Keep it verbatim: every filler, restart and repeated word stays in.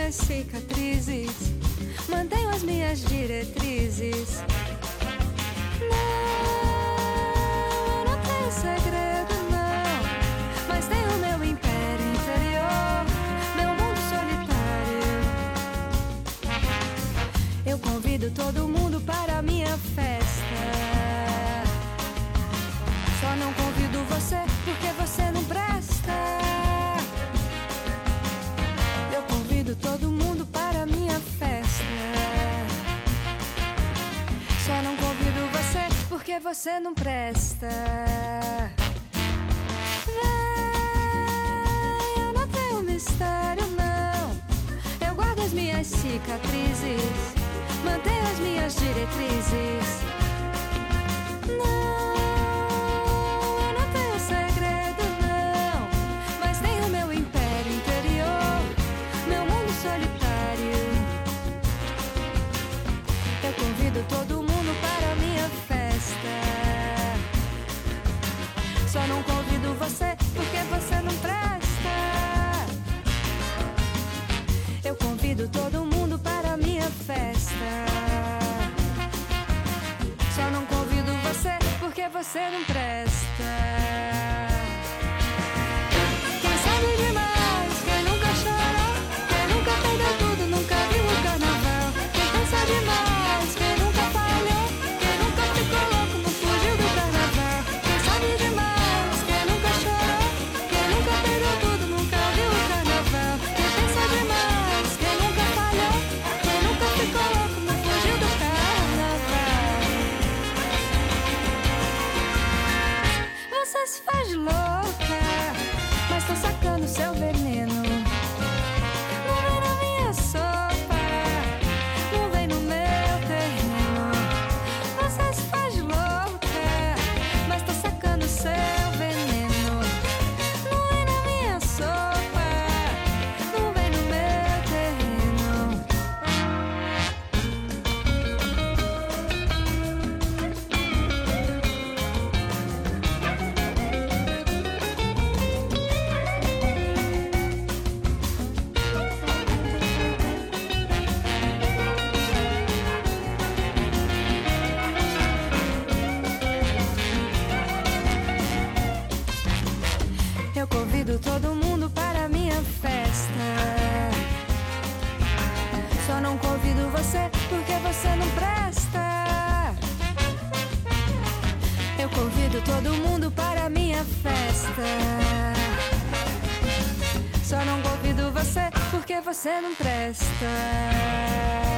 minhas cicatrizes, mantenho as minhas diretrizes. Não, não tenho segredo, não, mas tenho meu império interior, meu mundo solitário. Eu convido todo mundo para a minha festa. Só não convido você porque você não presta. Eu convido todo mundo para a minha festa. Só não convido você porque você não presta. Vem, eu não tenho mistério, não. Eu guardo as minhas cicatrizes, mantenho as minhas diretrizes. Não, eu não tenho segredo, não, mas tenho meu império interior, meu mundo solitário. Eu convido todo mundo para a minha festa. Só não convido você porque você não presta. Eu convido todo mundo para a minha festa. Só não convido você porque você não presta. Quem sabe demais, quem nunca chorou, quem nunca perdeu tudo, nunca viu o carnaval. Quem pensa demais, quem nunca falhou, quem nunca ficou louco, não fugiu do carnaval. Quem sabe demais, quem nunca chorou, quem nunca perdeu tudo, nunca viu o carnaval. Quem pensa demais, quem nunca falhou, quem nunca ficou louco, não fugiu do carnaval. Você se faz louca, mas tô sacando seu veneno. Não vem na minha sopa, não vem no meu terreno. Você se faz louca, mas tô sacando seu veneno. Não vem na minha sopa, não vem no meu terreno. Eu convido todo mundo para a minha festa. Só não convido você porque você não presta. Eu convido todo mundo para a minha festa. Só não convido você porque você não presta.